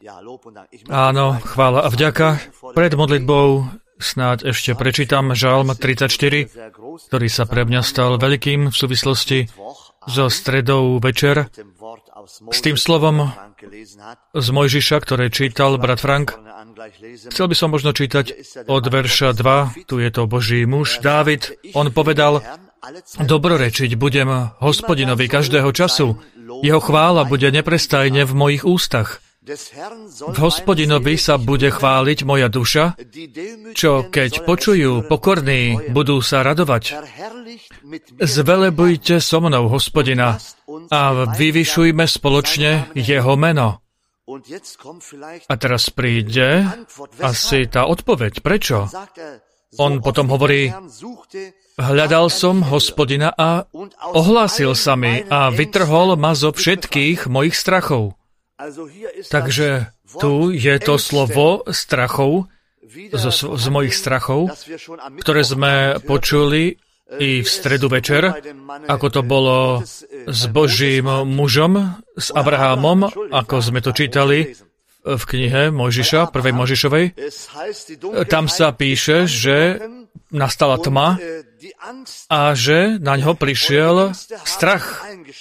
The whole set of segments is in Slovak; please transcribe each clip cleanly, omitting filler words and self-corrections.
Áno, chvála a vďaka. Pred modlitbou snáď ešte prečítam Žalm 34, ktorý sa pre mňa stal veľkým v súvislosti so stredou večer, s tým slovom z Mojžiša, ktoré čítal brat Frank. Chcel by som možno čítať od verša 2, tu je to Boží muž Dávid. On povedal: dobrorečiť budem Hospodinovi každého času, jeho chvála bude neprestajne v mojich ústach. V Hospodinovi sa bude chváliť moja duša, čo keď počujú pokorní, budú sa radovať. Zvelebujte so mnou Hospodina a vyvyšujme spoločne jeho meno. A teraz príde asi tá odpoveď. Prečo? On potom hovorí: hľadal som Hospodina a ohlásil sa mi a vytrhol ma zo všetkých mojich strachov. Takže tu je to slovo strachov, z mojich strachov, ktoré sme počuli i v stredu večer, ako to bolo s Božím mužom, s Abrahamom, ako sme to čítali v knihe Mojžiša, prvej Mojžišovej. Tam sa píše, že nastala tma a že na ňo prišiel strach.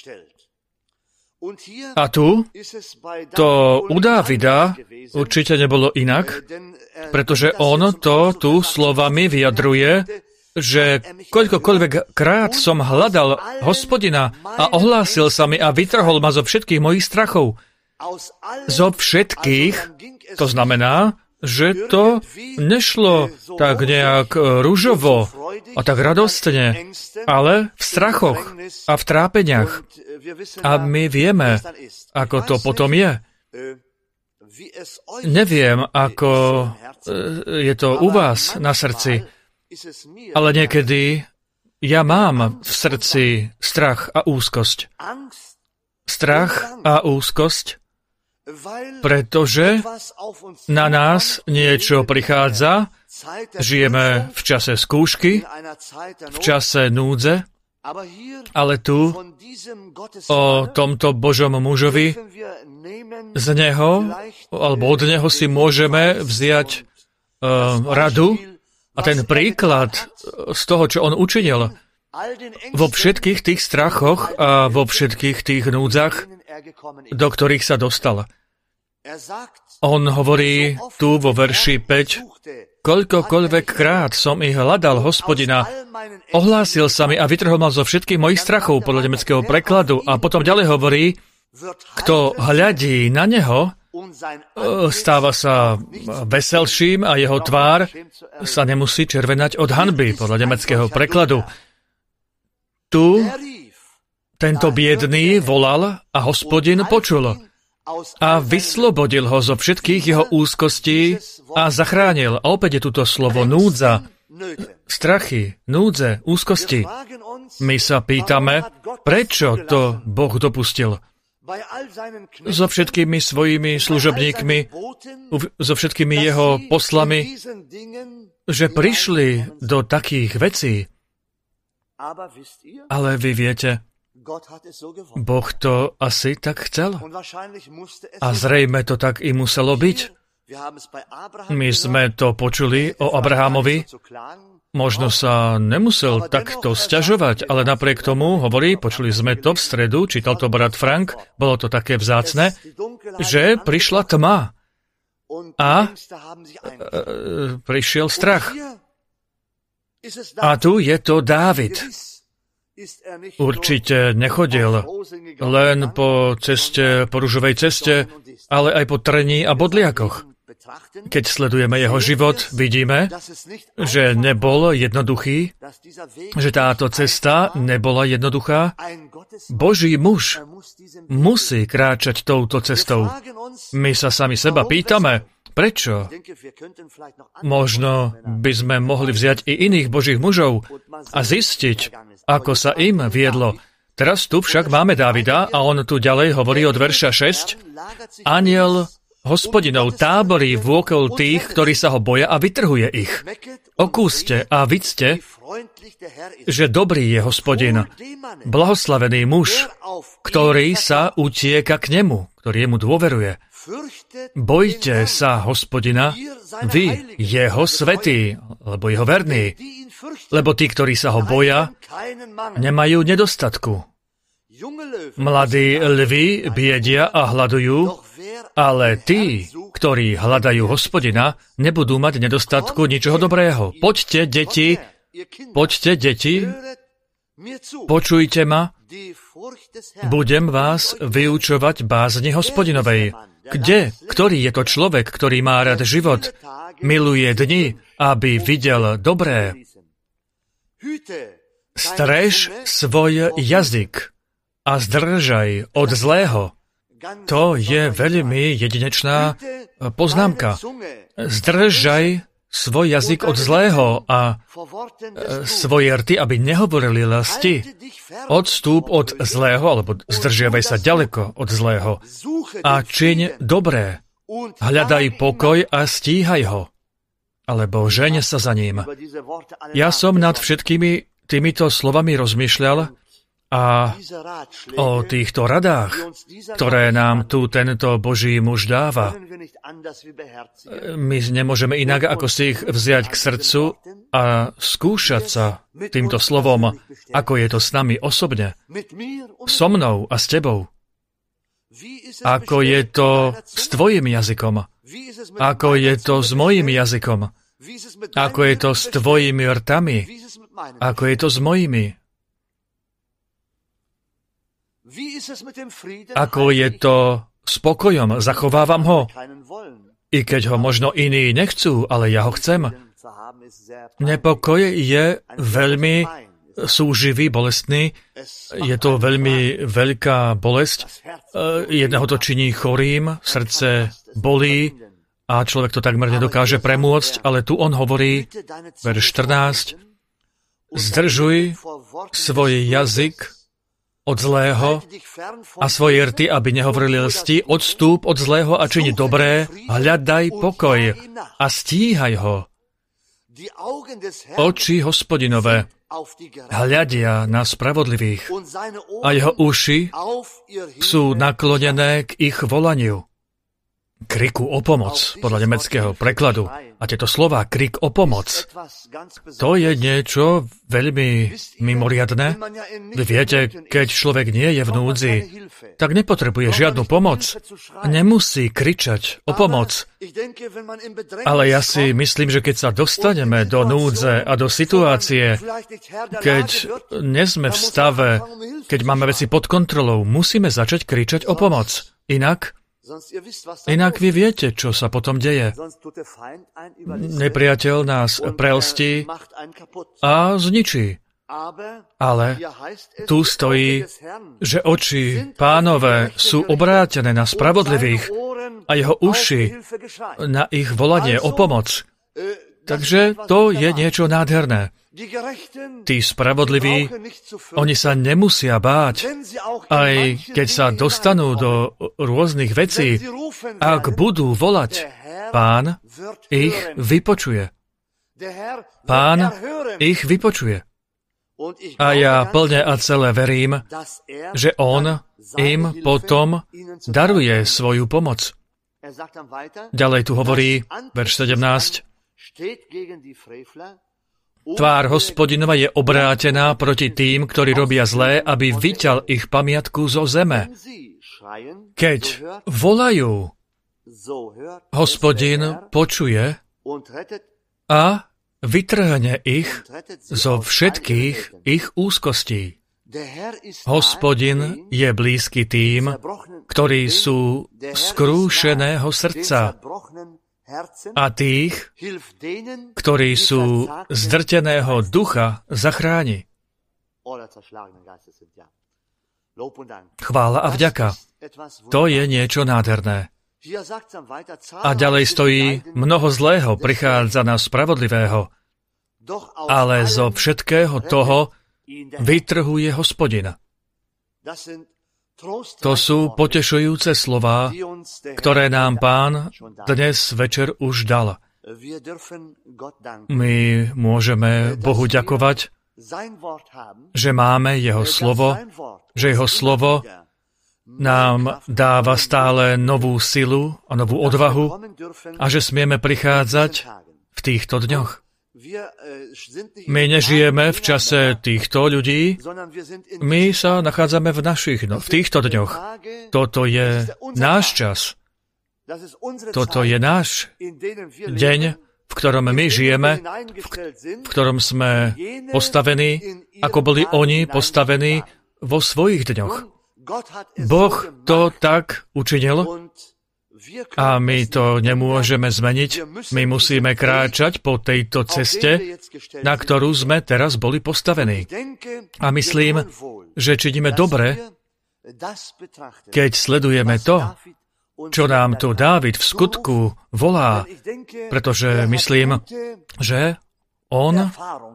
A tu to u Dávida určite nebolo inak, pretože on to tu slovami vyjadruje, že koľkokoľvek krát som hľadal Hospodina a ohlásil sa mi a vytrhol ma zo všetkých mojich strachov. Zo všetkých, to znamená, že to nešlo tak nejak ružovo a tak radostne, ale v strachoch a v trápeniach. A my vieme, ako to potom je. Neviem, ako je to u vás na srdci, ale niekedy ja mám v srdci strach a úzkosť. Strach a úzkosť, pretože na nás niečo prichádza, žijeme v čase skúšky, v čase núdze, ale tu o tomto Božom mužovi z neho, alebo od neho si môžeme vziať radu a ten príklad z toho, čo on učinil vo všetkých tých strachoch a vo všetkých tých núdzach, do ktorých sa dostal. On hovorí tu vo verši 5: koľkokoľvek krát som ich hľadal Hospodina, ohlásil sa mi a vytrhol ma zo všetkých mojich strachov, podľa nemeckého prekladu. A potom ďalej hovorí: kto hľadí na neho, stáva sa veselším a jeho tvár sa nemusí červenať od hanby, podľa nemeckého prekladu. Tu tento biedný volal a Hospodin počul a vyslobodil ho zo všetkých jeho úzkostí a zachránil. A opäť je tuto slovo núdza, strachy, núdze, úzkosti. My sa pýtame, prečo to Boh dopustil. So všetkými svojimi služobníkmi, so všetkými jeho poslami, že prišli do takých vecí. Ale vy viete, Boh to asi tak chcel. A zrejme to tak i muselo byť. My sme to počuli o Abrahamovi. Možno sa nemusel takto sťažovať, ale napriek tomu hovorí, počuli sme to v stredu, čítal to brat Frank, bolo to také vzácne, že prišla tma a prišiel strach. A tu je to Dávid. Určite nechodil len po ceste, po ružovej ceste, ale aj po trní a bodliakoch. Keď sledujeme jeho život, vidíme, že nebol jednoduchý, že táto cesta nebola jednoduchá. Boží muž musí kráčať touto cestou. My sa sami seba pýtame, prečo? Možno by sme mohli vziať i iných Božích mužov a zistiť, ako sa im viedlo. Teraz tu však máme Dávida a on tu ďalej hovorí od verša 6. Anjel Hospodinov táborí vôkol tých, ktorí sa ho boja a vytrhuje ich. Okúste a vidzte, že dobrý je Hospodin, blahoslavený muž, ktorý sa utieka k nemu, ktorý mu dôveruje. Bojte sa Hospodina, vy, jeho svätí, alebo jeho verní, lebo tí, ktorí sa ho boja, nemajú nedostatku. Mladí lvi biedia a hľadujú, ale tí, ktorí hľadajú Hospodina, nebudú mať nedostatku ničoho dobrého. Poďte, deti, počujte ma, budem vás vyučovať bázni Hospodinovej. Ktorý je to človek, ktorý má rád život, miluje dni, aby videl dobré? Strež svoj jazyk a zdržaj od zlého. To je veľmi jedinečná poznámka. Zdržaj svoj jazyk od zlého a svoje rty, aby nehovorili lasti. Odstúp od zlého, alebo zdržiavaj sa ďaleko od zlého. A čiň dobré. Hľadaj pokoj a stíhaj ho. Alebo žeň sa za ním. Ja som nad všetkými týmito slovami rozmýšľal a o týchto radách, ktoré nám tu tento Boží muž dáva. My nemôžeme inak, ako si ich vziať k srdcu a skúšať sa týmto slovom, ako je to s nami osobne, so mnou a s tebou. Ako je to s tvojim jazykom, ako je to s mojím jazykom, ako je to s tvojimi rtami, ako je to s mojimi. Ako je to s pokojom, zachovávam ho, i keď ho možno iní nechcú, ale ja ho chcem. Nepokoj je veľmi súživý, bolestný, je to veľmi veľká bolesť. Jedného to činí chorým, srdce bolí a človek to takmer nedokáže premôcť, ale tu on hovorí, verš 14, zdržuj svoj jazyk od zlého a svoje rty, aby nehovorili lsti, odstúp od zlého a čini dobré, hľadaj pokoj a stíhaj ho. Oči Hospodinové hľadia na spravodlivých a jeho uši sú naklonené k ich volaniu. Kriku o pomoc, podľa nemeckého prekladu. A tieto slová, krik o pomoc, to je niečo veľmi mimoriadne. Vy viete, keď človek nie je v núdzi, tak nepotrebuje žiadnu pomoc. Nemusí kričať o pomoc. Ale ja si myslím, že keď sa dostaneme do núdze a do situácie, keď nesme v stave, keď máme veci pod kontrolou, musíme začať kričať o pomoc. Inak vy viete, čo sa potom deje. Nepriateľ nás prelstí a zničí. Ale tu stojí, že oči Pánové sú obrátené na spravodlivých a jeho uši na ich volanie o pomoc. Takže to je niečo nádherné. Tí spravodliví, oni sa nemusia báť, aj keď sa dostanú do rôznych vecí. Ak budú volať, Pán ich vypočuje. Pán ich vypočuje. A ja plne a celé verím, že on im potom daruje svoju pomoc. Ďalej tu hovorí, verš 17, tvár Hospodinova je obrátená proti tým, ktorí robia zlé, aby vyťal ich pamiatku zo zeme. Keď volajú, Hospodin počuje a vytrhne ich zo všetkých ich úzkostí. Hospodin je blízky tým, ktorí sú skrúšeného srdca, a tých, ktorí sú zdrteného ducha, zachráni. Chvála a vďaka. To je niečo nádherné. A ďalej stojí, mnoho zlého prichádza na spravodlivého, ale zo všetkého toho vytrhuje Hospodin. To sú potešujúce slová, ktoré nám Pán dnes večer už dal. My môžeme Bohu ďakovať, že máme Jeho slovo, že Jeho slovo nám dáva stále novú silu a novú odvahu a že smieme prichádzať v týchto dňoch. My nežijeme v čase týchto ľudí, my sa nachádzame v týchto dňoch. Toto je náš čas. Toto je náš deň, v ktorom my žijeme, v ktorom sme postavení, ako boli oni postavení vo svojich dňoch. Boh to tak učinil a my to nemôžeme zmeniť. My musíme kráčať po tejto ceste, na ktorú sme teraz boli postavení. A myslím, že činíme dobre, keď sledujeme to, čo nám tu Dávid v skutku volá, pretože myslím, že on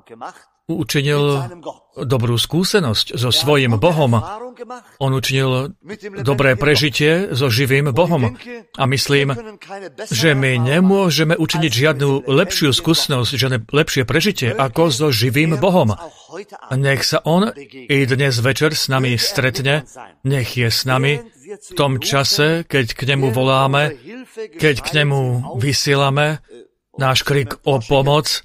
učinil dobrú skúsenosť so svojím Bohom. On učinil dobré prežitie so živým Bohom. A myslím, že my nemôžeme učiniť žiadnu lepšiu skúsenosť, žiadne lepšie prežitie ako so živým Bohom. Nech sa on i dnes večer s nami stretne, nech je s nami v tom čase, keď k nemu voláme, keď k nemu vysielame náš krik o pomoc,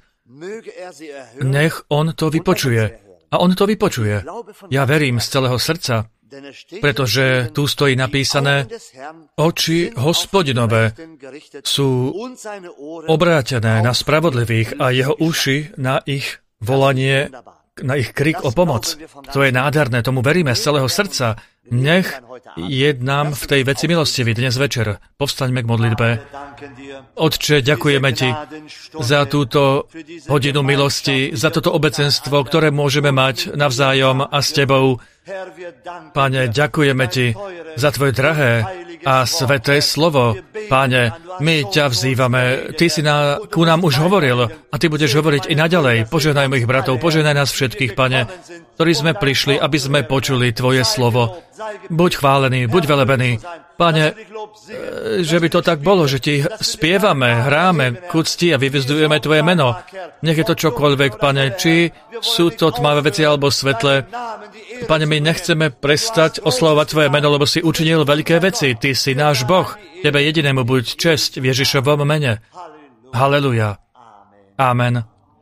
nech on to vypočuje. A on to vypočuje. Ja verím z celého srdca, pretože tu stojí napísané, oči Hospodinové sú obrátené na spravodlivých a jeho uši na ich volanie, na ich krik o pomoc. To je nádherné, tomu veríme z celého srdca. Nech je nám v tej veci milostivý dnes večer. Povstaňme k modlitbe. Otče, ďakujeme Ti za túto hodinu milosti, za toto obecenstvo, ktoré môžeme mať navzájom a s Tebou. Pane, ďakujeme Ti za Tvoje drahé a sveté slovo. Pane, my ťa vzývame. Ty si ku nám už hovoril a Ty budeš hovoriť i naďalej. Požehnaj mojich bratov, požehnaj nás všetkých, Pane, ktorí sme prišli, aby sme počuli Tvoje slovo. Buď chválený, buď velebený. Pane, že by to tak bolo, že Ti spievame, hráme ku cti a vyvyzdujeme Tvoje meno. Nech je to čokoľvek, Pane, či sú to tmavé veci alebo svetlé. Pane, my nechceme prestať oslavovať Tvoje meno, lebo si učinil veľké veci. Ty si náš Boh. Tebe jedinému buď česť v Ježišovom mene. Haleluja. Amen.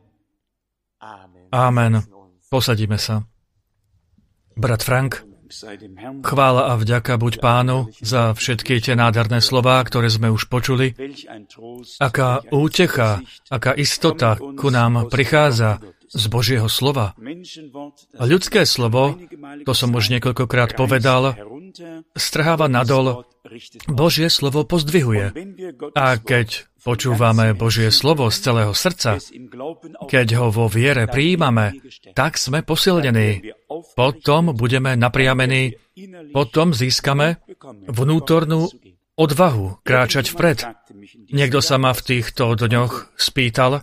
Amen. Posadíme sa. Brat Frank, chvála a vďaka buď Pánu za všetky tie nádherné slová, ktoré sme už počuli. Aká útecha, aká istota ku nám prichádza z Božieho slova. A ľudské slovo, to som už niekoľkokrát povedal, strháva nadol, Božie slovo pozdvihuje. A keď počúvame Božie slovo z celého srdca, keď ho vo viere prijímame, tak sme posilnení. Potom budeme napriamení, potom získame vnútornú odvahu kráčať vpred. Niekto sa ma v týchto dňoch spýtal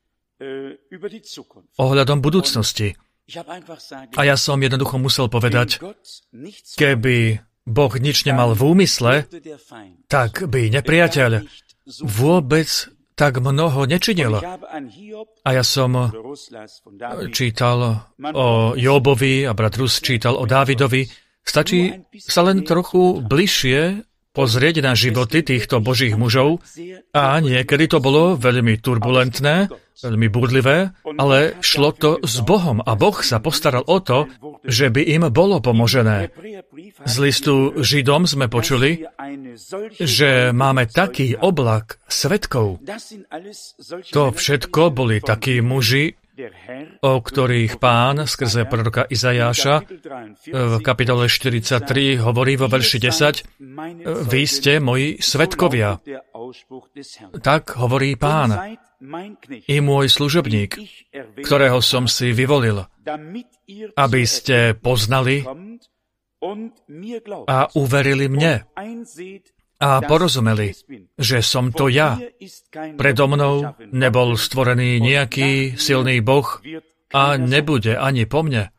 ohľadom budúcnosti. A ja som jednoducho musel povedať, keby Boh nič nemal v úmysle, tak by nepriateľ vôbec tak mnoho nečinil. A ja som čítal o Jóbovi a brat Rus čítal o Dávidovi. Stačí sa len trochu bližšie pozrieť na životy týchto Božích mužov a niekedy to bolo veľmi turbulentné, veľmi búrlivé, ale šlo to s Bohom a Boh sa postaral o to, že by im bolo pomožené. Z listu Židom sme počuli, že máme taký oblak svedkov. To všetko boli takí muži, o ktorých Pán skrze proroka Izajáša v kapitole 43 hovorí vo verši 10, vy ste moji svedkovia. Tak hovorí Pán, i môj služobník, ktorého som si vyvolil, aby ste poznali a uverili mne a porozumeli, že som to ja. Predo mnou nebol stvorený nejaký silný Boh a nebude ani po mne.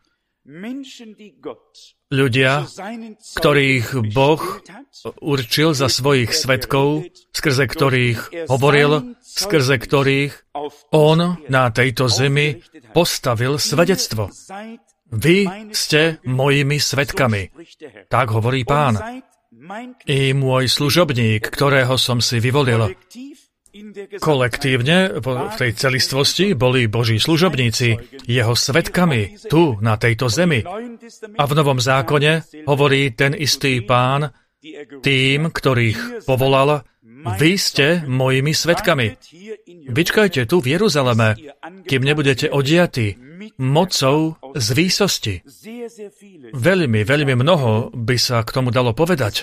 Ľudia, ktorých Boh určil za svojich svedkov, skrze ktorých hovoril, skrze ktorých on na tejto zemi postavil svedectvo. Vy ste mojimi svedkami. Tak hovorí Pán. I môj služobník, ktorého som si vyvolil. Kolektívne v tej celistvosti boli Boží služobníci, jeho svedkami tu, na tejto zemi. A v Novom zákone hovorí ten istý Pán tým, ktorých povolal, vy ste mojimi svedkami. Vyčkajte tu v Jeruzaleme, kým nebudete odiatí mocou z výsosti. Veľmi, veľmi mnoho by sa k tomu dalo povedať.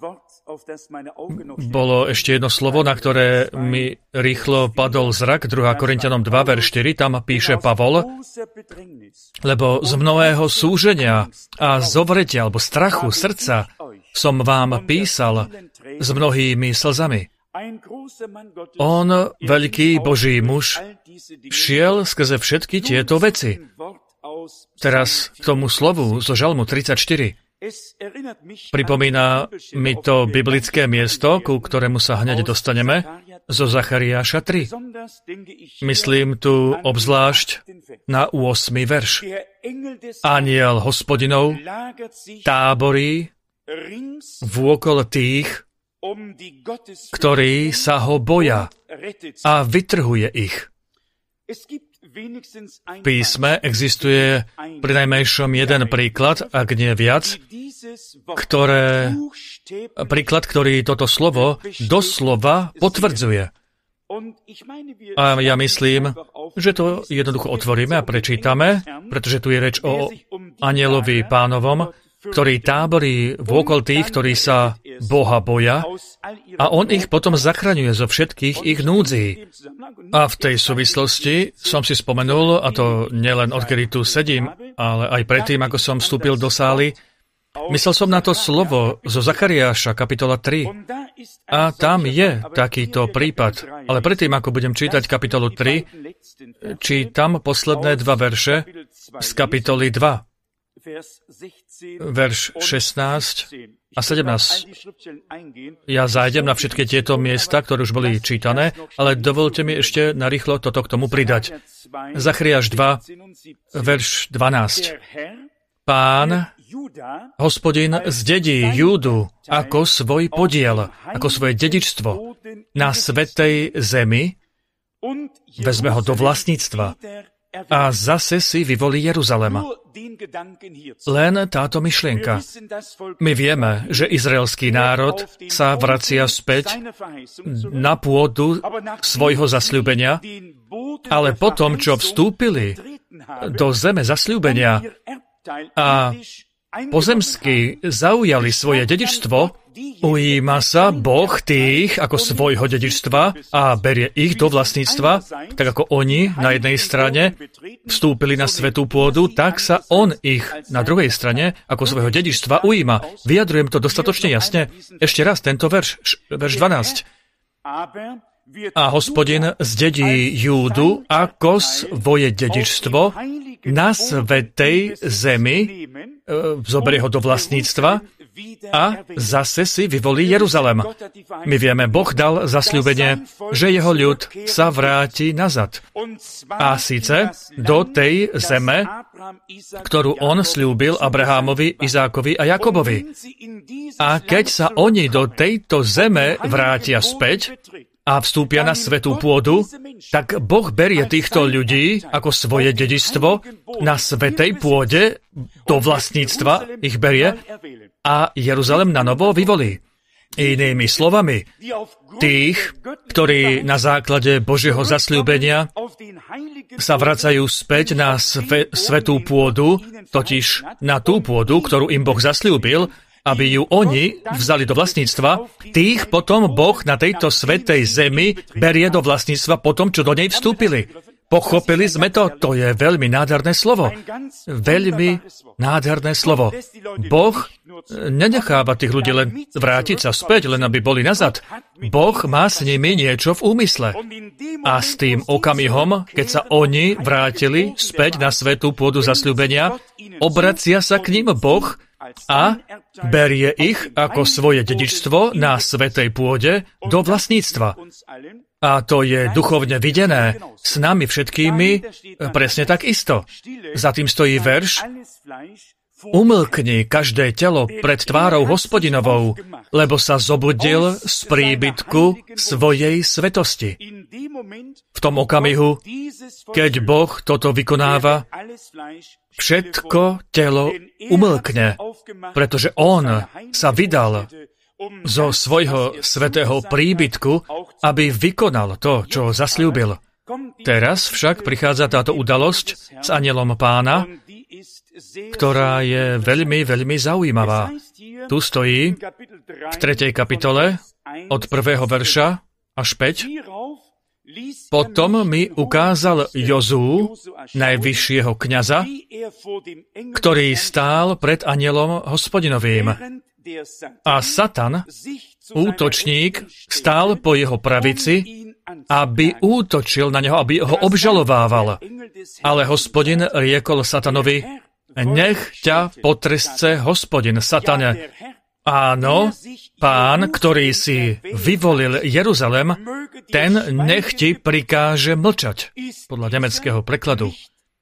Bolo ešte jedno slovo, na ktoré mi rýchlo padol zrak, 2. Korinťanom 2, verš 4, tam píše Pavol, lebo z mnohého súženia a zovretia alebo strachu srdca som vám písal s mnohými slzami. On, veľký Boží muž, šiel skrze všetky tieto veci. Teraz k tomu slovu zo Žalmu 34. Pripomína mi to biblické miesto, ku ktorému sa hneď dostaneme, zo Zachariáša 3. Myslím tu obzvlášť na 8. verš. Anjel Hospodinov táborí vôkol tých, ktorí sa ho boja a vytrhuje ich. V písme existuje prinajmenšom jeden príklad, ak nie viac, ktorý toto slovo doslova potvrdzuje. A ja myslím, že to jednoducho otvoríme a prečítame, pretože tu je reč o anjelovi Pánovom, ktorý táborí vôkol tých, ktorí sa Boha boja, a on ich potom zachraňuje zo všetkých ich núdzí. A v tej súvislosti som si spomenul, a to nielen odkedy tu sedím, ale aj predtým, ako som vstúpil do sály, myslel som na to slovo zo Zachariáša, kapitola 3. A tam je takýto prípad. Ale predtým, ako budem čítať kapitolu 3, čítam posledné 2 verše z kapitoly 2. Verš 16 a 17. Ja zájdem na všetky tieto miesta, ktoré už boli čítané, ale dovolte mi ešte narýchlo toto k tomu pridať. Zachariáš 2, verš 12. Pán, Hospodin zdedí Júdu ako svoj podiel, ako svoje dedičstvo na svätej zemi, vezme ho do vlastníctva a zase si vyvolí Jeruzalema. Len táto myšlienka. My vieme, že izraelský národ sa vracia späť na pôdu svojho zasľúbenia, ale potom, čo vstúpili do zeme zasľúbenia a pozemsky zaujali svoje dedičstvo, ujíma sa Boh tých ako svojho dedičstva a berie ich do vlastníctva, tak ako oni na jednej strane vstúpili na svätú pôdu, tak sa on ich na druhej strane ako svojho dedičstva ujíma. Vyjadrujem to dostatočne jasne. Ešte raz tento verš 12. A Hospodin zdedí Júdu ako svoje dedičstvo na svätej zemi, zoberie ho do vlastníctva a zase si vyvolí Jeruzalem. My vieme, Boh dal zasľúbenie, že jeho ľud sa vráti nazad. A síce do tej zeme, ktorú on sľúbil Abrahámovi, Izákovi a Jakobovi. A keď sa oni do tejto zeme vrátia späť a vstúpia na svätú pôdu, tak Boh berie týchto ľudí ako svoje dedičstvo na svätej pôde, do vlastníctva ich berie a Jeruzalem na novo vyvolí. Inými slovami, tých, ktorí na základe Božieho zasľúbenia sa vracajú späť na svätú pôdu, totiž na tú pôdu, ktorú im Boh zasľúbil, aby ju oni vzali do vlastníctva, tých potom Boh na tejto svätej zemi berie do vlastníctva potom, čo do nej vstúpili. Pochopili sme to? To je veľmi nádherné slovo. Veľmi nádherné slovo. Boh nenecháva tých ľudí len vrátiť sa späť, len aby boli nazad. Boh má s nimi niečo v úmysle. A s tým okamihom, keď sa oni vrátili späť na svätú pôdu zasľúbenia, obracia sa k ním Boh a berie ich ako svoje dedičstvo na svätej pôde do vlastníctva. A to je duchovne videné s nami všetkými presne tak isto. Za tým stojí verš: Umlkni každé telo pred tvárou Hospodinovou, lebo sa zobudil z príbytku svojej svetosti. V tom okamihu, keď Boh toto vykonáva, všetko telo umlkne, pretože On sa vydal zo svojho svätého príbytku, aby vykonal to, čo zasľúbil. Teraz však prichádza táto udalosť s anjelom Pána, ktorá je veľmi, veľmi zaujímavá. Tu stojí v 3. kapitole od 1. verša až 5. Potom mi ukázal Jozú, najvyššieho kňaza, ktorý stál pred anjelom Hospodinovým. A Satan, útočník, stál po jeho pravici, aby útočil na neho, aby ho obžalovával. Ale Hospodin riekol Satanovi: Nech ťa potresce Hospodin, Satane. Áno, Pán, ktorý si vyvolil Jeruzalem, ten nech ti prikáže mlčať. Podľa nemeckého prekladu.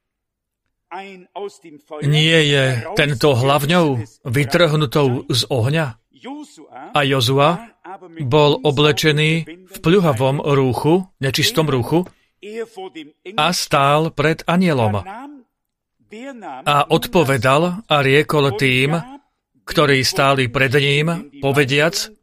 Nie je tento hlavňou vytrhnutou z ohňa? A Jozua bol oblečený v pľuhavom rúchu, nečistom rúchu, a stál pred anjelom. A odpovedal a riekol tým, ktorí stáli pred ním, povediac: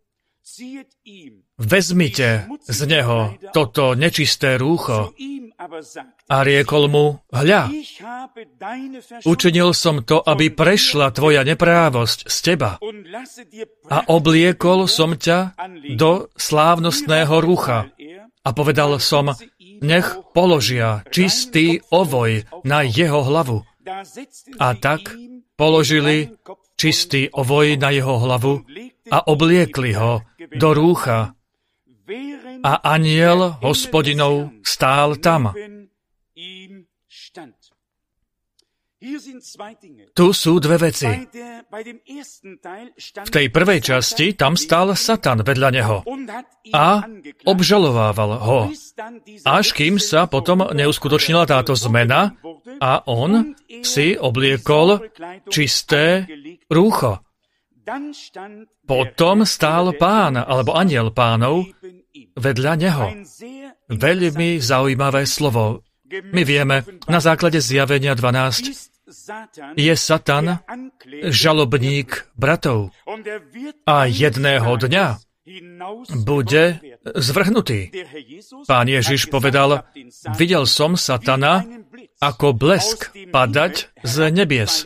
Vezmite z neho toto nečisté rúcho. A riekol mu: Hľa, učinil som to, aby prešla tvoja neprávosť z teba a obliekol som ťa do slávnostného rúcha. A povedal som: Nech položia čistý ovoj na jeho hlavu. A tak položili čistý ovoj na jeho hlavu a obliekli ho do rúcha. A anjel Hospodinov stál tam. Tu sú dve veci. V tej prvej časti tam stál Satan vedľa neho a obžalovával ho, až kým sa potom neuskutočnila táto zmena a on si obliekol čisté rúcho. Potom stál Pán, alebo anjel Pánov, vedľa neho. Veľmi zaujímavé slovo. My vieme, na základe Zjavenia 12 je Satan žalobník bratov a jedného dňa bude zvrhnutý. Pán Ježiš povedal: Videl som Satana ako blesk padať z nebies.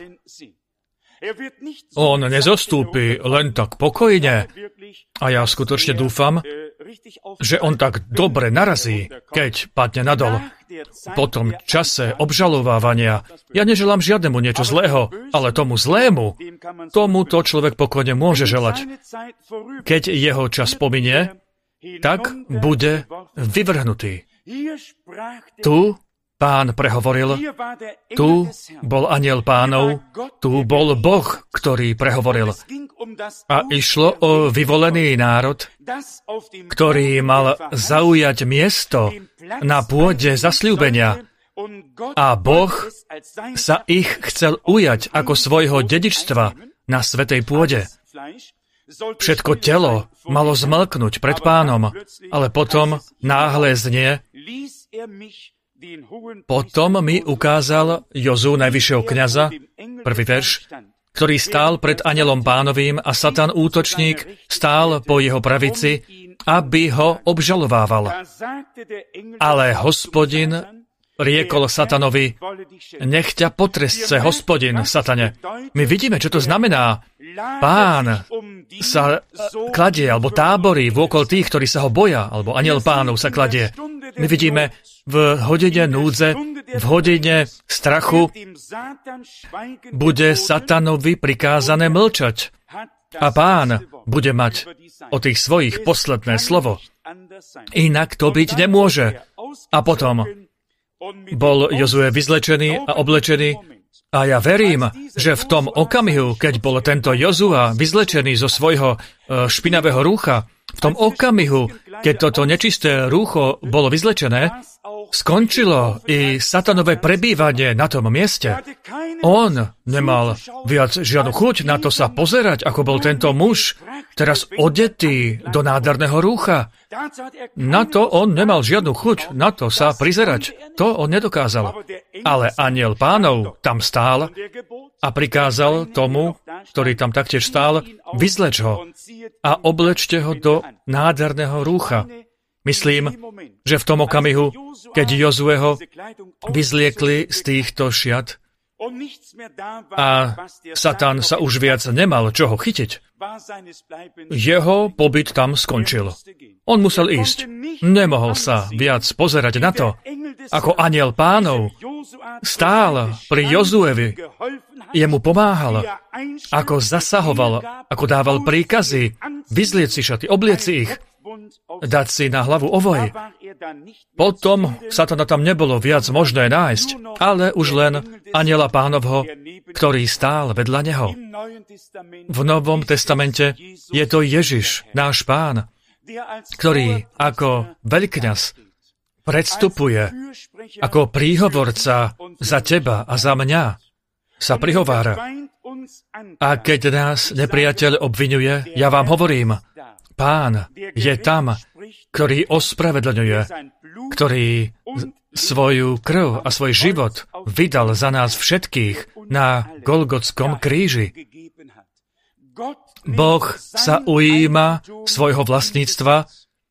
On nezostúpi len tak pokojne. A ja skutočne dúfam, že on tak dobre narazí, keď padne nadol. Po tom čase obžalovávania ja neželám žiadnemu niečo zlého, ale tomu zlému, tomuto človek pokojne môže želať. Keď jeho čas pominie, tak bude vyvrhnutý. Tu Pán prehovoril, tu bol anjel Pánov, tu bol Boh, ktorý prehovoril. A išlo o vyvolený národ, ktorý mal zaujať miesto na pôde zasľúbenia. A Boh sa ich chcel ujať ako svojho dedičstva na svätej pôde. Všetko telo malo zmlknúť pred Pánom, ale potom náhle znie: Potom mi ukázal Jozú, najvyššieho kňaza, 1. verš, ktorý stál pred anjelom Pánovým a Satan, útočník, stál po jeho pravici, aby ho obžalovával. Ale Hospodin riekol Satanovi: Nech ťa potresce Hospodin, Satane. My vidíme, čo to znamená. Pán sa kladie, alebo táborí vôkol tých, ktorí sa ho boja, alebo anjel Pánov sa kladie. My vidíme v hodine núdze, v hodine strachu bude Satanovi prikázané mlčať. A Pán bude mať o tých svojich posledné slovo. Inak to byť nemôže. A potom bol Jozue vyzlečený a oblečený. A ja verím, že v tom okamihu, keď bol tento Jozua vyzlečený zo svojho špinavého rúcha V tom okamihu, keď toto nečisté rúcho bolo vyzlečené, skončilo i satanové prebývanie na tom mieste. On nemal viac žiadnu chuť na to sa pozerať, ako bol tento muž teraz odetý do nádherného rúcha. Na to on nemal žiadnu chuť na to sa prizerať. To on nedokázal. Ale anjel Pánov tam stál a prikázal tomu, ktorý tam taktiež stál, vyzleč ho a oblečte ho do nádherného rúcha. Myslím, že v tom okamihu, keď Jozueho vyzliekli z týchto šiat a Satan sa už viac nemal čoho chytiť, jeho pobyt tam skončil. On musel ísť. Nemohol sa viac pozerať na to, ako anjel Pánov stál pri Jozuevi, jemu pomáhal, ako zasahoval, ako dával príkazy, vyzlieť si šaty, obliec si ich, dať si na hlavu ovoj. Potom Satana tam nebolo viac možné nájsť, ale už len anjela Pánovho, ktorý stál vedľa neho. V Novom testamente je to Ježiš, náš Pán, ktorý ako veľkňaz predstupuje ako príhovorca za teba a za mňa, sa prihovára. A keď nás nepriateľ obviňuje, ja vám hovorím, Pán je tam, ktorý ospravedlňuje, ktorý svoju krv a svoj život vydal za nás všetkých na Golgotskom kríži. Boh sa ujíma svojho vlastníctva,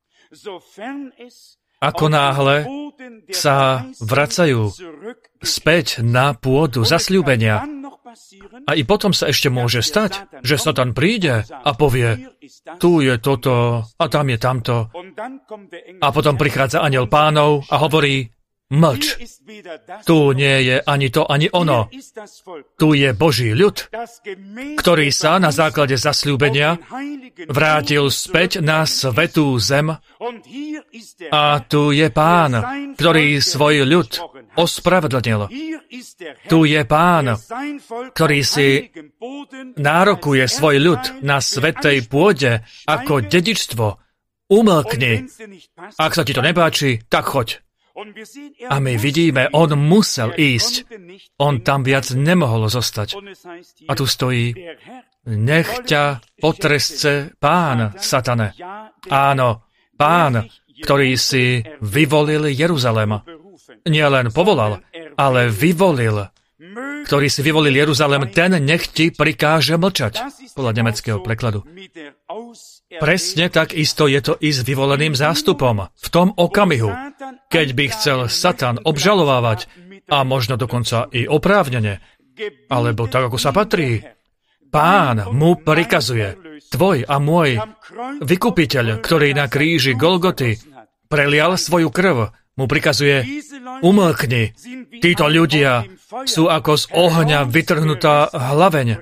ako náhle sa vracajú späť na pôdu zasľúbenia. A i potom sa ešte môže stať, že Satan príde a povie, tu je toto a tam je tamto. A potom prichádza anjel Pánov a hovorí, mlč. Tu nie je ani to, ani ono. Tu je Boží ľud, ktorý sa na základe zasľúbenia vrátil späť na svätú zem. A tu je Pán, ktorý svoj ľud ospravedlnil. Tu je Pán, ktorý si nárokuje svoj ľud na svätej pôde ako dedičstvo. Umlkni. Ak sa ti to nepáči, tak choď. A my vidíme, on musel ísť. On tam viac nemohol zostať. A tu stojí, nech ťa potresce Pán, Satane. Áno, Pán, ktorý si vyvolil Jeruzalém. Nie len povolal, ale vyvolil. Ktorý si vyvolil Jeruzalém, ten nech ti prikáže mlčať. Podľa nemeckého prekladu. Presne tak isto je to i s vyvoleným zástupom. V tom okamihu, keď by chcel Satan obžalovávať, a možno dokonca i oprávnene, alebo tak, ako sa patrí, Pán mu prikazuje, tvoj a môj vykupiteľ, ktorý na kríži Golgoty prelial svoju krv, mu prikazuje, umlkni, títo ľudia sú ako z ohňa vytrhnutá hlaveň.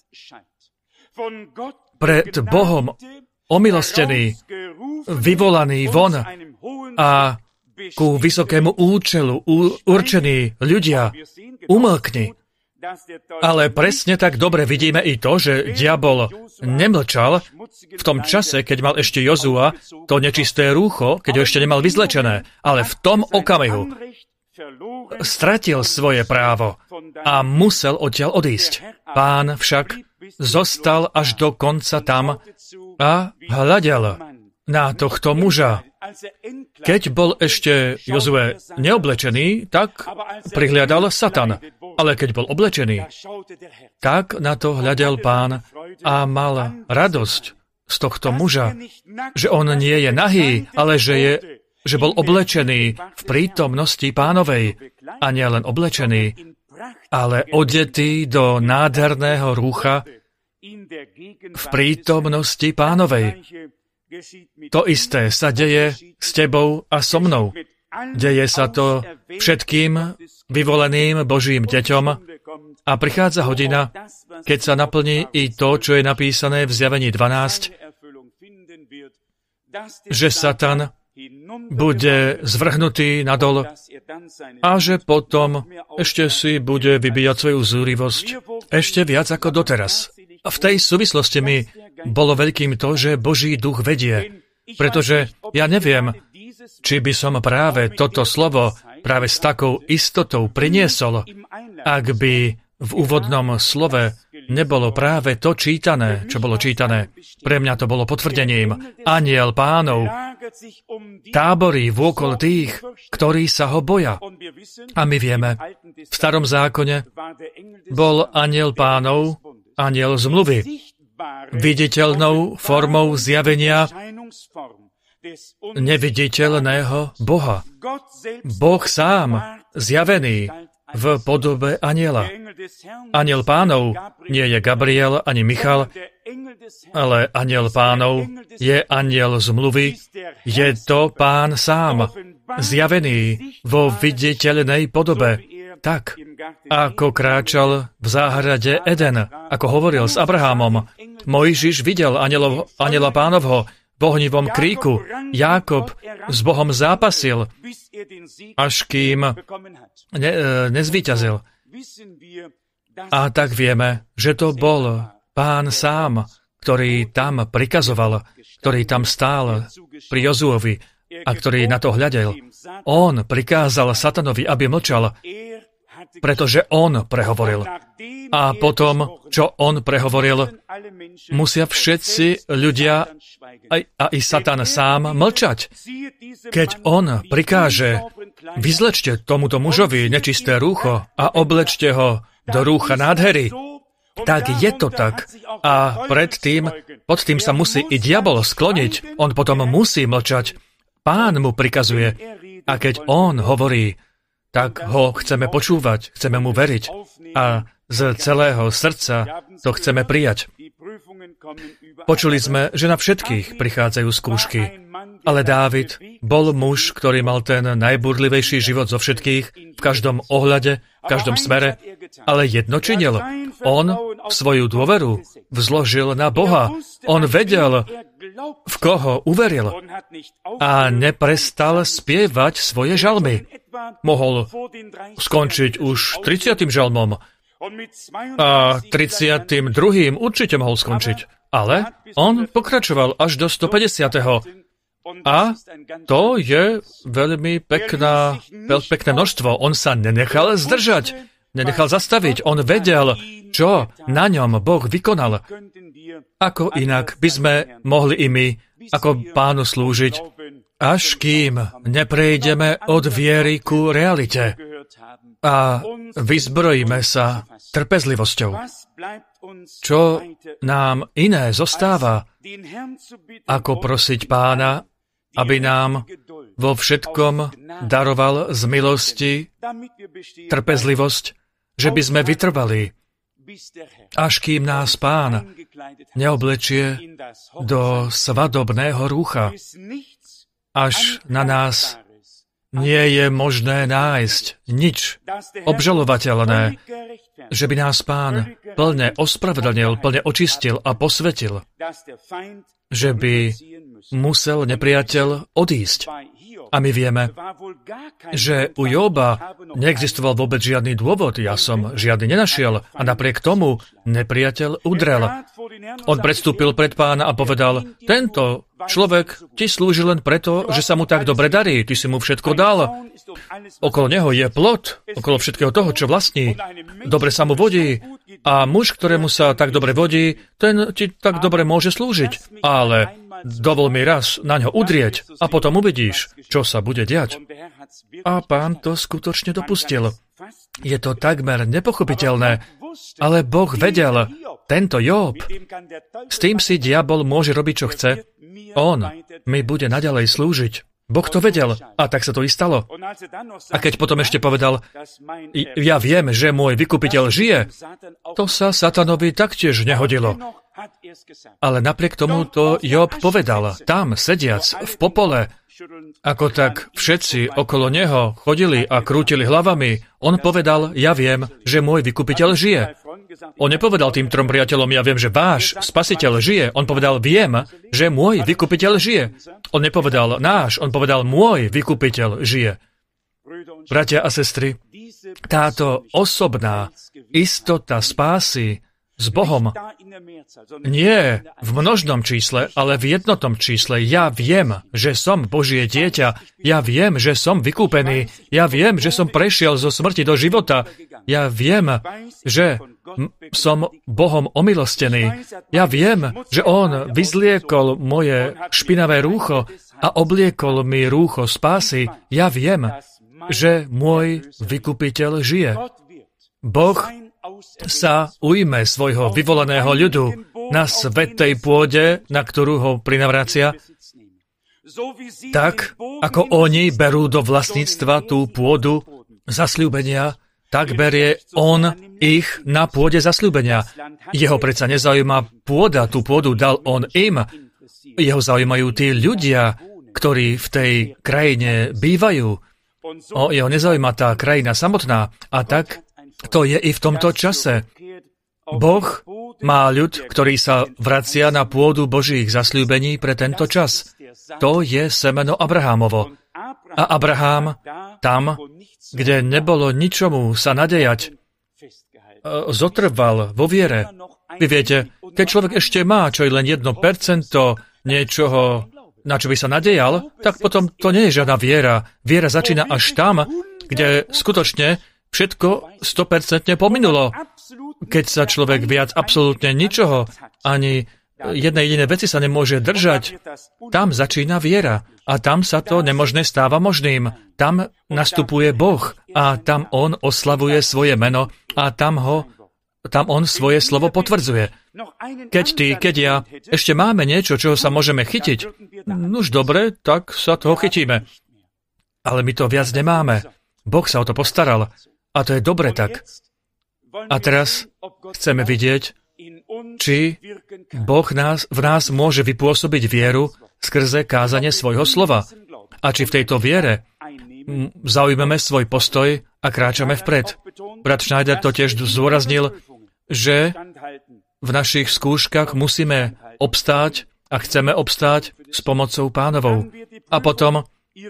Pred Bohom omilostený, vyvolaný von a ku vysokému účelu určení ľudia, umlkni. Ale presne tak dobre vidíme i to, že diabol nemlčal v tom čase, keď mal ešte Jozua to nečisté rúcho, keď ho ešte nemal vyzlečené. Ale v tom okamihu stratil svoje právo a musel odtiaľ odísť. Pán však zostal až do konca tam a hľadel na tohto muža. Keď bol ešte Jozue neoblečený, tak prihliadal Satan. Ale keď bol oblečený, tak na to hľadel Pán a mal radosť z tohto muža, že on nie je nahý, ale že bol oblečený v prítomnosti Pánovej. A nie len oblečený, ale odetý do nádherného rúcha v prítomnosti Pánovej. To isté sa deje s tebou a so mnou. Deje sa to všetkým vyvoleným Božím deťom a prichádza hodina, keď sa naplní i to, čo je napísané v Zjavení 12, že Satan bude zvrhnutý nadol a že potom ešte si bude vybíjať svoju zúrivosť ešte viac ako doteraz. A v tej súvislosti mi bolo veľkým to, že Boží duch vedie Pretože ja neviem, či by som práve toto slovo práve s takou istotou priniesol, ak by v úvodnom slove nebolo práve to čítané, čo bolo čítané. Pre mňa to bolo potvrdením. Anjel Pánov táborí vôkol tých, ktorí sa ho boja. A my vieme, v Starom zákone bol Anjel Pánov, anjel zmluvy, viditeľnou formou zjavenia neviditeľného Boha. Boh sám zjavený v podobe anjela. Anjel Pánov nie je Gabriel ani Michal, ale anjel Pánov je anjel zmluvy, je to Pán sám, zjavený vo viditeľnej podobe, tak, ako kráčal v záhrade Eden, ako hovoril s Abrahamom. Mojžiš videl anjela Pánovho v ohnivom kríku. Jákob s Bohom zápasil, až kým nezvíťazil. A tak vieme, že to bol Pán sám, ktorý tam prikazoval, ktorý tam stál pri Jozuovi a ktorý na to hľadel. On prikázal Satanovi, aby mlčal, pretože on prehovoril. A potom, čo on prehovoril, musia všetci ľudia a i Satan sám mlčať. Keď on prikáže, vyzlečte tomuto mužovi nečisté rúcho a oblečte ho do rúcha nádhery, tak je to tak. A pod tým sa musí i diabol skloniť. On potom musí mlčať. Pán mu prikazuje. A keď on hovorí, tak ho chceme počúvať, chceme mu veriť a z celého srdca to chceme prijať. Počuli sme, že na všetkých prichádzajú skúšky, ale Dávid bol muž, ktorý mal ten najburlivejší život zo všetkých, v každom ohľade, v každom smere, ale jedno činil. On svoju dôveru vzložil na Boha. On vedel, v koho uveril a neprestal spievať svoje žalmy. Mohol skončiť už 30. žalmom a 32. určite mohol skončiť. Ale on pokračoval až do 150. A to je veľmi pekné množstvo. On sa nenechal zdržať, nenechal zastaviť. On vedel, čo na ňom Boh vykonal. Ako inak by sme mohli i my ako Pánu slúžiť, až kým neprejdeme od viery ku realite a vyzbrojíme sa trpezlivosťou. Čo nám iné zostáva, ako prosiť Pána, aby nám vo všetkom daroval z milosti trpezlivosť, že by sme vytrvali, až kým nás Pán neoblečie do svadobného rúcha. Až na nás nie je možné nájsť nič obžalovateľné, že by nás Pán plne ospravedlnil, plne očistil a posvetil, že by musel nepriateľ odísť. A my vieme, že u Jóba neexistoval vôbec žiadny dôvod, ja som žiadny nenašiel a napriek tomu nepriateľ udrel. On predstúpil pred Pána a povedal, tento človek ti slúži len preto, že sa mu tak dobre darí, ty si mu všetko dal. Okolo neho je plot, okolo všetkého toho, čo vlastní. Dobre sa mu vodí a muž, ktorému sa tak dobre vodí, ten ti tak dobre môže slúžiť. Ale dovol mi raz na ňo udrieť a potom uvidíš, čo sa bude diať. A Pán to skutočne dopustil. Je to takmer nepochopiteľné, ale Boh vedel, tento Jób, s tým si diabol môže robiť, čo chce. On mi bude naďalej slúžiť. Boh to vedel a tak sa to i stalo. A keď potom ešte povedal, ja viem, že môj vykupiteľ žije, to sa Satanovi taktiež nehodilo. Ale napriek tomu to Job povedal, tam sediac v popole, ako tak všetci okolo neho chodili a krútili hlavami, on povedal, ja viem, že môj vykupiteľ žije. On nepovedal tým trom priateľom, ja viem, že váš spasiteľ žije. On povedal, viem, že môj vykupiteľ žije. On nepovedal náš, on povedal, môj vykupiteľ žije. Bratia a sestry, táto osobná istota spásy s Bohom. Nie v množnom čísle, ale v jednotnom čísle. Ja viem, že som Božie dieťa. Ja viem, že som vykúpený. Ja viem, že som prešiel zo smrti do života. Ja viem, že som Bohom omilostený. Ja viem, že On vyzliekol moje špinavé rúcho a obliekol mi rúcho spásy. Ja viem, že môj vykupiteľ žije. Boh sa ujme svojho vyvoleného ľudu na svätej pôde, na ktorú ho prinavracia, tak ako oni berú do vlastníctva tú pôdu zasľúbenia, tak berie on ich na pôde zasľúbenia. Jeho predsa nezaujíma pôda, tú pôdu dal on im. Jeho zaujímajú tí ľudia, ktorí v tej krajine bývajú. Jeho nezaujíma tá krajina samotná. A tak to je i v tomto čase. Boh má ľud, ktorý sa vracia na pôdu Božích zasľúbení pre tento čas. To je semeno Abrahámovo. A Abrahám tam, kde nebolo ničomu sa nadejať, zotrval vo viere. Vy viete, keď človek ešte má čo je len 1% niečoho, na čo by sa nadejal, tak potom to nie je žiadna viera. Viera začína až tam, kde skutočne všetko 100% pominulo. Keď sa človek viac absolútne ničoho, ani jednej jedinej veci sa nemôže držať, tam začína viera. A tam sa to nemožné stáva možným. Tam nastupuje Boh a tam On oslavuje svoje meno a tam On svoje slovo potvrdzuje. Keď ja ešte máme niečo, čoho sa môžeme chytiť, nuž dobre, tak sa toho chytíme. Ale my to viac nemáme. Boh sa o to postaral. A to je dobre tak. A teraz chceme vidieť, či Boh v nás môže vypôsobiť vieru skrze kázanie svojho slova. A či v tejto viere zaujmeme svoj postoj a kráčame vpred. Brat Schneider to tiež zdôraznil, že v našich skúškach musíme obstáť a chceme obstáť s pomocou Pánovou. A potom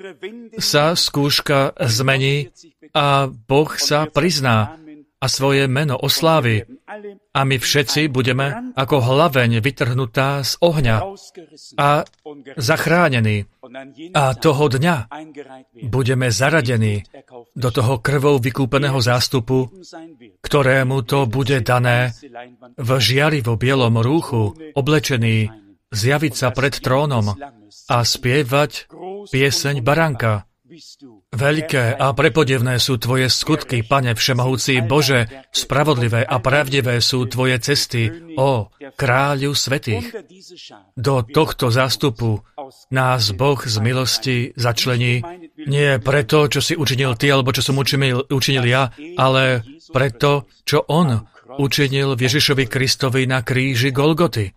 sa skúška zmení a Boh sa prizná a svoje meno oslávi. A my všetci budeme ako hlaveň vytrhnutá z ohňa a zachránení. A toho dňa budeme zaradení do toho krvou vykúpeného zástupu, ktorému to bude dané v žiarivo bielom rúchu, oblečený, zjaviť sa pred trónom a spievať pieseň Baránka. Veľké a prepodivné sú Tvoje skutky, Pane Všemohúci Bože, spravodlivé a pravdivé sú Tvoje cesty, ó Kráľu svätých. Do tohto zástupu nás Boh z milosti začlení, nie preto, čo si učinil Ty, alebo čo som učinil ja, ale preto, čo On učinil Ježišovi Kristovi na kríži Golgoty.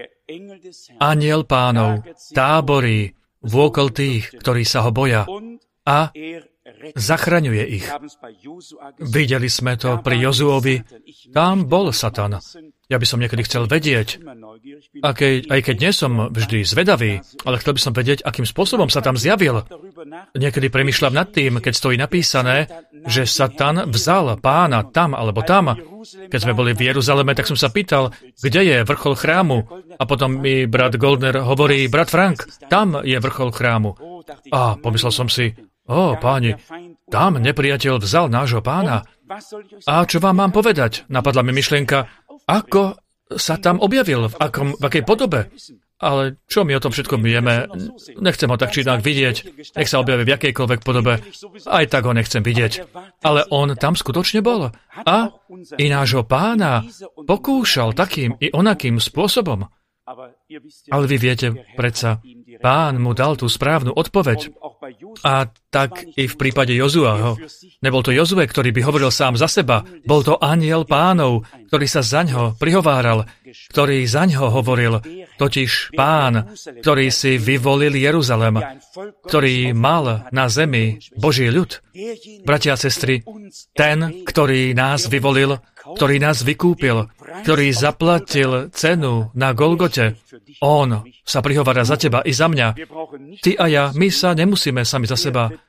Anjel Pánov táborí vôkol tých, ktorí sa ho boja, a zachraňuje ich. Videli sme to pri Jozuovi. Tam bol Satan. Ja by som niekedy chcel vedieť, aj keď nie som vždy zvedavý, ale chcel by som vedieť, akým spôsobom sa tam zjavil. Niekedy premýšľam nad tým, keď stojí napísané, že Satan vzal Pána tam alebo tam. Keď sme boli v Jeruzaleme, tak som sa pýtal, kde je vrchol chrámu. A potom mi brat Goldner hovorí, brat Frank, tam je vrchol chrámu. A pomyslel som si, páni, tam nepriateľ vzal nášho Pána. A čo vám mám povedať? Napadla mi myšlienka, ako sa tam objavil, v akej podobe. Ale čo my o tom všetkom vieme? Nechcem ho tak či inak vidieť. Nech sa objaví v jakejkoľvek podobe. Aj tak ho nechcem vidieť. Ale on tam skutočne bol. A i nášho Pána pokúšal takým i onakým spôsobom. Ale vy viete, predsa, Pán mu dal tú správnu odpoveď. A tak i v prípade Jozuaho. Nebol to Jozue, ktorý by hovoril sám za seba. Bol to anjel Pánov, ktorý sa zaňho prihováral, ktorý zaňho hovoril, totiž Pán, ktorý si vyvolil Jeruzalem, ktorý mal na zemi Boží ľud. Bratia a sestry, ten, ktorý nás vyvolil, ktorý nás vykúpil, ktorý zaplatil cenu na Golgote, on sa prihovára za teba i za mňa. Ty a ja, my sa nemusíme sami za seba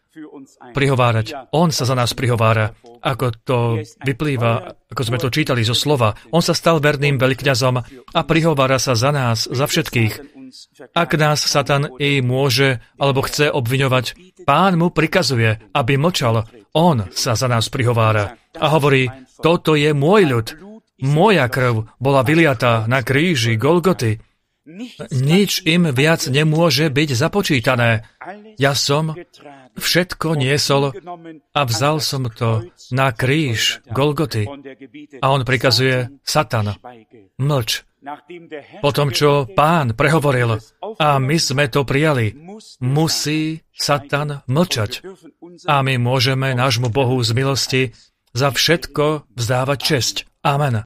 prihovárať. On sa za nás prihovára, ako to vyplýva, ako sme to čítali zo slova. On sa stal verným veľkňazom a prihovára sa za nás, za všetkých. Ak nás Satan i môže alebo chce obviňovať, Pán mu prikazuje, aby mlčal. On sa za nás prihovára a hovorí, toto je môj ľud. Moja krv bola vyliatá na kríži Golgoty. Nič im viac nemôže byť započítané. Ja som všetko niesol a vzal som to na kríž Golgoty. A on prikazuje, Satan, mlč. Potom, čo Pán prehovoril a my sme to prijali, musí Satan mlčať. A my môžeme nášmu Bohu z milosti za všetko vzdávať česť. Amen.